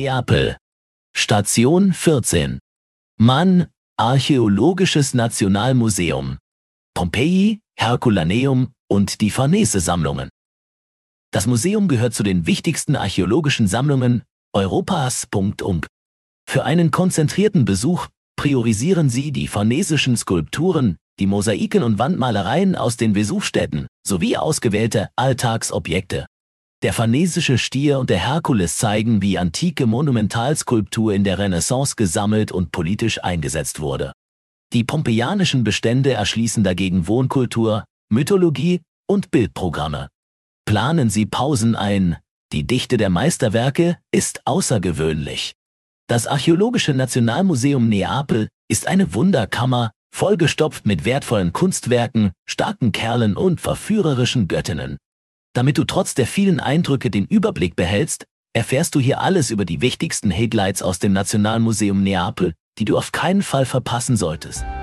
Neapel. Station 14. MAN, Archäologisches Nationalmuseum. Pompeji, Herculaneum und die Farnese-Sammlungen. Das Museum gehört zu den wichtigsten archäologischen Sammlungen Europas. Für einen konzentrierten Besuch priorisieren Sie die farnesischen Skulpturen, die Mosaiken und Wandmalereien aus den Vesuvstädten sowie ausgewählte Alltagsobjekte. Der farnesische Stier und der Herkules zeigen, wie antike Monumentalskulptur in der Renaissance gesammelt und politisch eingesetzt wurde. Die pompeianischen Bestände erschließen dagegen Wohnkultur, Mythologie und Bildprogramme. Planen Sie Pausen ein, die Dichte der Meisterwerke ist außergewöhnlich. Das Archäologische Nationalmuseum Neapel ist eine Wunderkammer, vollgestopft mit wertvollen Kunstwerken, starken Kerlen und verführerischen Göttinnen. Damit du trotz der vielen Eindrücke den Überblick behältst, erfährst du hier alles über die wichtigsten Highlights aus dem Nationalmuseum Neapel, die du auf keinen Fall verpassen solltest.